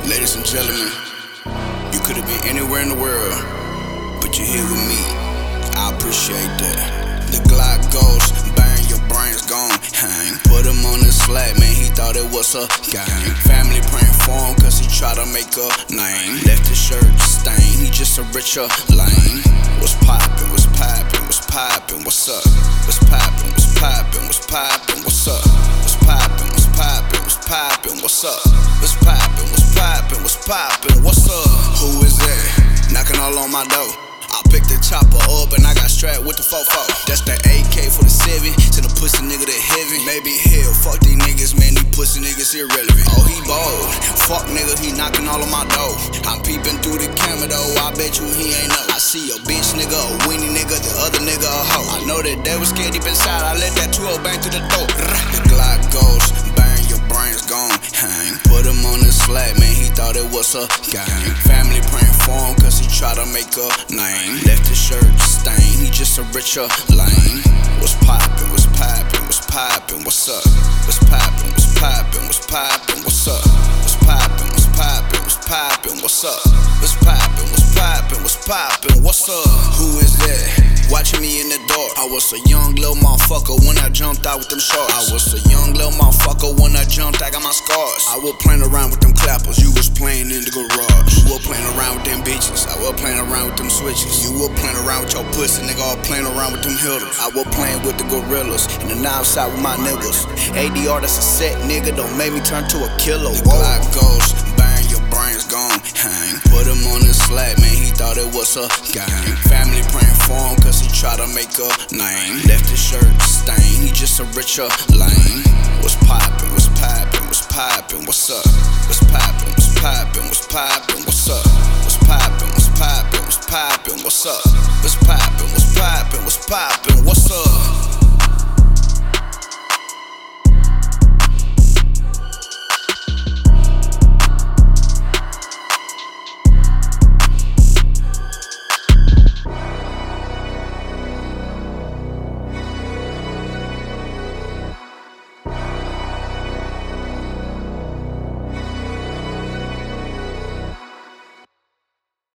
Ladies and gentlemen, you could have been anywhere in the world, but you're here with me. I appreciate that. The Glock Ghost, burn your brains gone. Hang, put him on the slack, man, he thought it was a game. Family praying for him, cause he tried to make a name. Left his shirt stained, he just a richer lane. What's poppin', what's poppin', what's poppin', what's up? What's poppin', what's poppin', what's poppin', what's up? What's poppin', what's poppin', what's poppin', what's up? What's poppin', what's poppin', what's poppin', what's up? Who is that? Knocking all on my door. I picked the chopper up and I got strapped with the 4-4. That's the AK for the 7. Send a pussy nigga to heaven. Maybe hell, fuck these niggas, man. These pussy niggas irrelevant. Oh, he bold. Fuck nigga, he knocking all on my door. I'm peeping through the camera though. I bet you he ain't know. I see a bitch nigga, a weenie nigga, the other nigga a hoe. I know that they was scared deep inside. I let that 2-0 bang through the door. The Glock Ghost, burn your brains gone. Hang, put him on the slack, man. He thought it was a game. Family praying for him, cause he tried to make a name. Left his shirt stained, he just a richer lane. What's poppin', what's poppin', what's poppin', what's up? What's poppin', what's poppin', what's poppin', what's up? What's poppin', what's poppin', what's poppin', what's up? What's poppin', what's poppin', what's poppin', what's up? Who is that? Watching me in the dark. I was a young little motherfucker when I jumped out with them shorts. I was a young little motherfucker when I jumped, I got my scars. I was playing around with them clappers, you was playing in the garage. You were playing around with them bitches, I was playing around with them switches. You were playing around with your pussy, nigga, all playing around with them hitters. I was playing with the gorillas, and the knives out with my niggas. ADR, that's a set, nigga, don't make me turn to a killer. The Glock Ghost, burn your brains gone. Hang, put him on the slack, man, he thought it was a game. Family praying for him, cause he tried to make a name. Left his shirt stained, he just a richer lane. What's poppin', what's poppin', what's poppin', what's up? What's poppin', what's poppin', what's poppin', what's up? What's poppin', what's poppin', what's poppin', what's up? What's poppin', what's poppin', what's poppin', what's up?